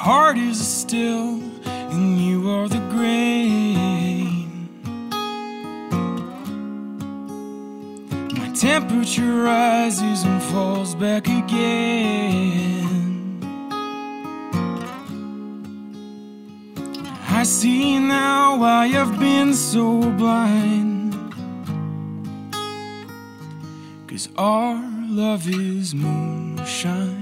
heart is still, and you are the grain. My temperature rises and falls back again. I see now why I've been so blind, 'cause our love is moonshine.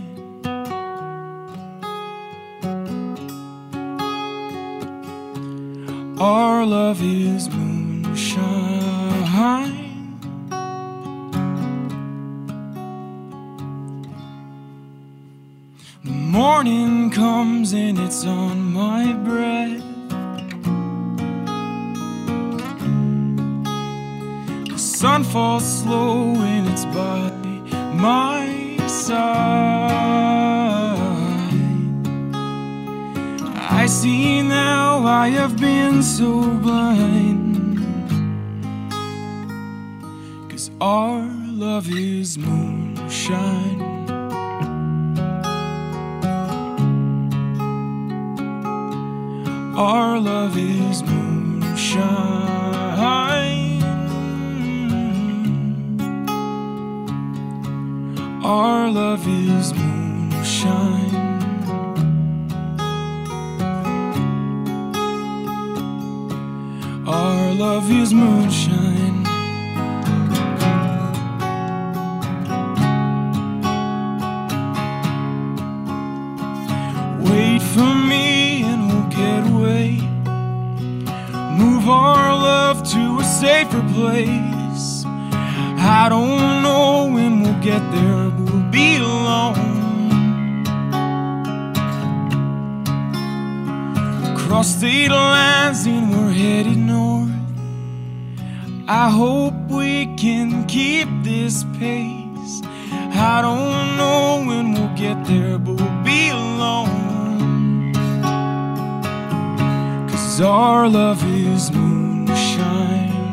Our love is moonshine. The morning comes and it's on my breath. The sun falls slow and it's by my side. I see now why I've been so blind, 'cause our love is moonshine. Our love is moonshine. Our love is moonshine. Our love is moonshine. Wait for me and we'll get away. Move our love to a safer place. I don't know when we'll get there, but we'll be alone. Cross state lines and we're headed north. I hope we can keep this pace. I don't know when we'll get there, but we'll be alone. 'Cause our love is moonshine.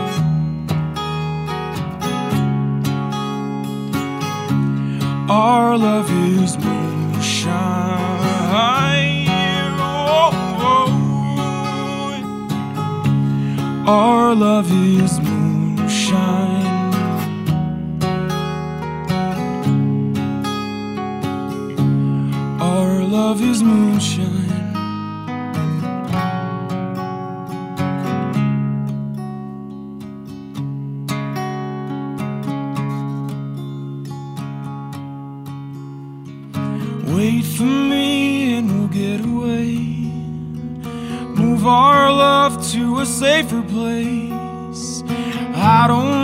Our love is moonshine. Our love is moonshine. Our love is moonshine. Wait for me and we'll get away. Move our love to a safer place. I don't